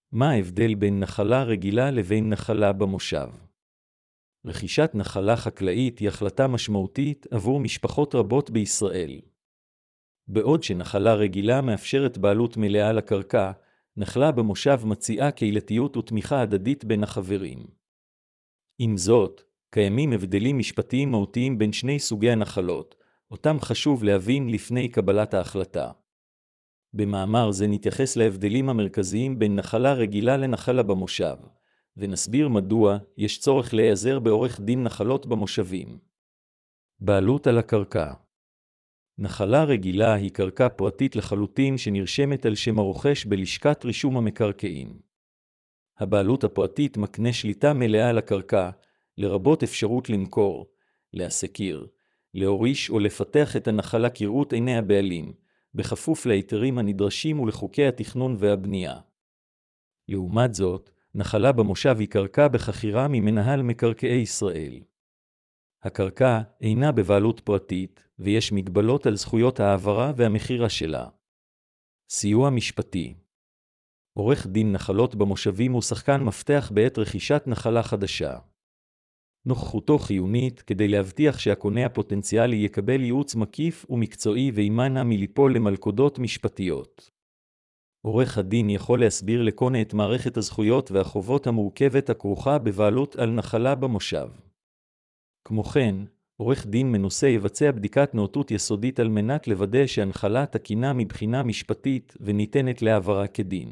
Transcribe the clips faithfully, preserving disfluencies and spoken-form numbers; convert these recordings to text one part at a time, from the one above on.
מה ההבדל בין נחלה רגילה לבין נחלה במושב? רכישת נחלה חקלאית היא החלטה משמעותית עבור משפחות רבות בישראל. בעוד שנחלה רגילה מאפשרת בעלות מלאה על הקרקע, נחלה במושב מציעה קהילתיות ותמיכה הדדית בין החברים. עם זאת, קיימים הבדלים משפטיים מהותיים בין שני סוגי הנחלות, אותם חשוב להבין לפני קבלת ההחלטה. במאמר זה נתייחס להבדלים המרכזיים בין נחלה רגילה לנחלה במושב, ונסביר מדוע יש צורך להיעזר בעורך דין נחלות במושבים. בעלות על הקרקע. נחלה רגילה היא קרקע פרטית לחלוטין שנרשמת על שם הרוכש בלשכת רישום המקרקעין. הבעלות הפרטית מקנה שליטה מלאה על הקרקע, לרבות אפשרות למכור, להשכיר, להוריש או לפתח את הנחלה כראות עיני הבעלים, בכפוף להיתרים הנדרשים ולחוקי התכנון והבנייה. לעומת זאת, נחלה במושב היא קרקע בחכירה ממנהל מקרקעי ישראל. הקרקע אינה בבעלות פרטית, ויש מגבלות על זכויות העברה והמחירה שלה. סיוע משפטי. עורך דין נחלות במושבים הוא שחקן מפתח בעת רכישת נחלה חדשה. נוכחותו חיונית כדי להבטיח שהקונה הפוטנציאלי יקבל ייעוץ מקיף ומקצועי וימנע מליפול למלכודות משפטיות. עורך הדין יכול להסביר לקונה את מערכת הזכויות והחובות המורכבת הכרוכה בבעלות על נחלה במושב. כמו כן, עורך דין מנוסה יבצע בדיקת נאותות יסודית על מנת לוודא שהנחלה תקינה מבחינה משפטית וניתנת להעברה כדין.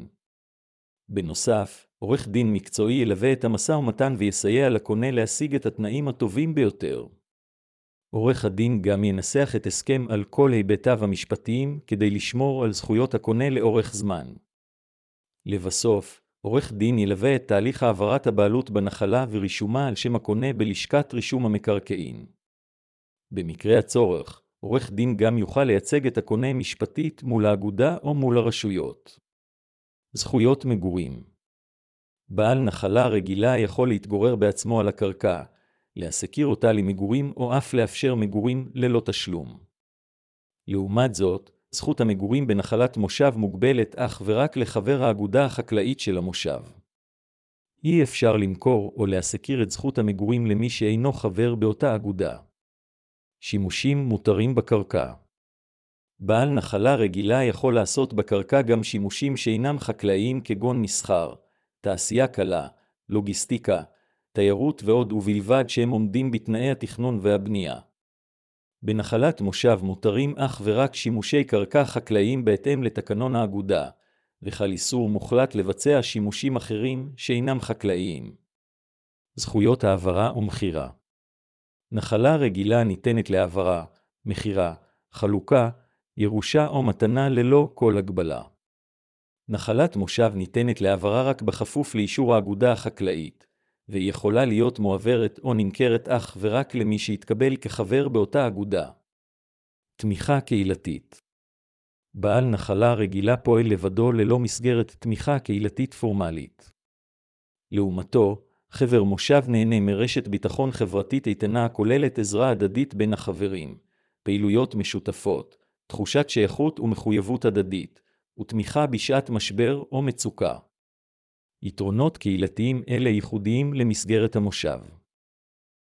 בנוסף, עורך דין מקצועי ילווה את המשא ומתן ויסייע לקונה להשיג את התנאים הטובים ביותר. עורך הדין גם ינסח את הסכם על כל היבטיו המשפטיים כדי לשמור על זכויות הקונה לאורך זמן. לבסוף, עורך דין ילווה את תהליך העברת הבעלות בנחלה ורישומה על שם הקונה בלשכת רישום המקרקעין. במקרה הצורך, עורך דין גם יוכל לייצג את הקונה משפטית מול האגודה או מול הרשויות. זכויות מגורים. בעל נחלה רגילה יכול להתגורר בעצמו על הקרקע, להשכיר אותה למגורים או אף לאפשר מגורים ללא תשלום. לעומת זאת, זכות המגורים בנחלת מושב מוגבלת אך ורק לחבר האגודה החקלאית של המושב. אי אפשר למכור או להשכיר את זכות המגורים למי שאינו חבר באותה אגודה. שימושים מותרים בקרקע. בעל נחלה רגילה יכול לעשות בקרקע גם שימושים שאינם חקלאיים כגון מסחר, תעשייה קלה, לוגיסטיקה, תיירות ועוד ובלבד שהם עומדים בתנאי התכנון והבנייה. בנחלת מושב מותרים אך ורק שימושי קרקע חקלאיים בהתאם לתקנון האגודה, וחל איסור מוחלט לבצע שימושים אחרים שאינם חקלאיים. זכויות העברה ומחירה. נחלה רגילה ניתנת להעברה, מחירה, חלוקה, ירושה או מתנה ללא כל הגבלה. נחלת מושב ניתנת להעברה רק בכפוף לאישור האגודה החקלאית, והיא יכולה להיות מועברת או נמכרת אך ורק למי שיתקבל כחבר באותה אגודה. תמיכה קהילתית. בעל נחלה רגילה פועל לבדו ללא מסגרת תמיכה קהילתית פורמלית. לעומתו, חבר מושב נהנה מרשת ביטחון חברתית איתנה הכוללת עזרה הדדית בין החברים, פעילויות משותפות, תחושת שייכות ומחויבות הדדית, ותמיכה בשעת משבר או מצוקה. יתרונות קהילתיים אלה ייחודיים למסגרת המושב.